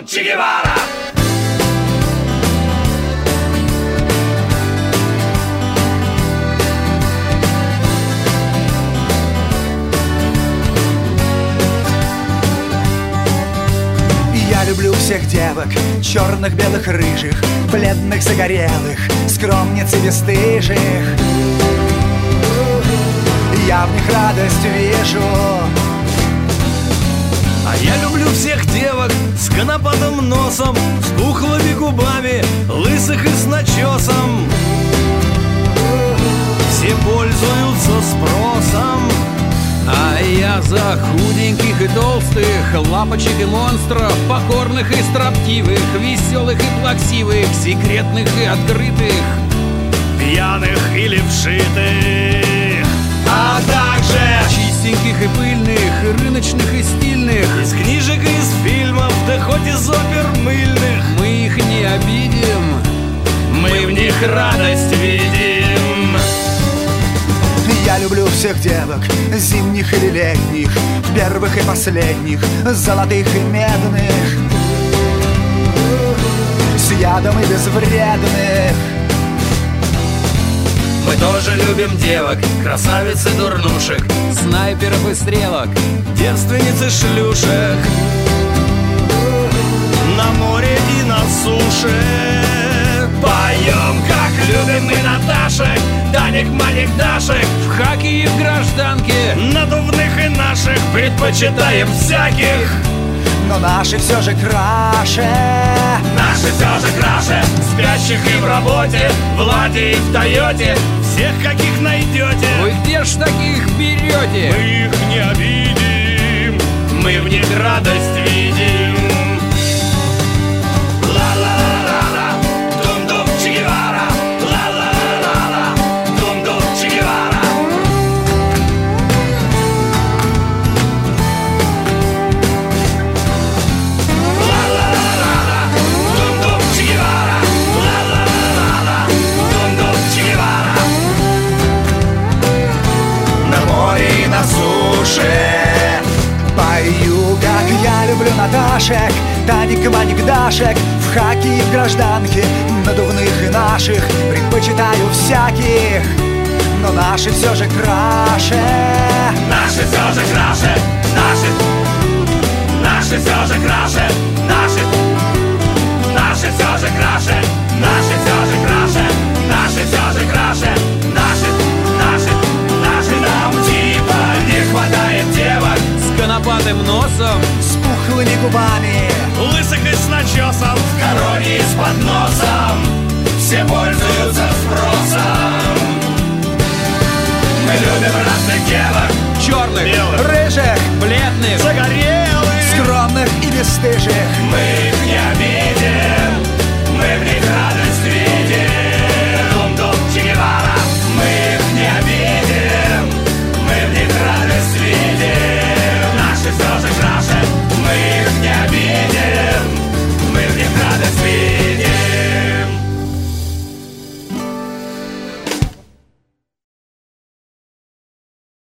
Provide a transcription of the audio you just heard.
Че Гевара. Я люблю всех девок, черных, белых, рыжих, бледных, загорелых, скромниц и бесстыжих. Я в них радость вижу. А я люблю всех девок с конопатым носом, с пухлыми губами, лысых и с начесом. Все пользуются спросом. А я за худеньких и толстых, лапочек и монстров, покорных и строптивых, веселых и плаксивых, секретных и открытых, пьяных или вшитых, а также чистеньких и пыльных, рыночных и стильных, из книжек и из фильмов, да хоть из опер мыльных. Мы их не обидим, мы в них радость видим. Я люблю всех девок, зимних или летних, первых и последних, золотых и медных, с ядом и безвредных. Мы тоже любим девок, красавиц и дурнушек, снайперов и стрелок, девственниц и шлюшек, на море и на суше. Поем, как любим мы Наташек, Даник, Маник, Дашек, в хаке и в гражданке, надувных и наших предпочитаем всяких. Но наши все же краше, наши все же краше, спящих и в работе, в Ладе и в Тойоте, всех каких найдете. Вы где ж таких берете? Мы их не обидим, мы в них радость видим. Пою, как я люблю Наташек, Таник, Маник, Дашек, в хаке и в гражданке, надувных и наших предпочитаю всяких. Но наши все же краше, наши все же краше, наши все же краше, наши все же краше, наши все же краше, наши все же краше, наши нам типа не хватает девок с конопатым носом, с пухлыми губами, лысых и с начесом, в короне и с подносом, все пользуются спросом. Мы любим разных девок, черных, белых, рыжих, бледных, загорелых, скромных и бесстыжих.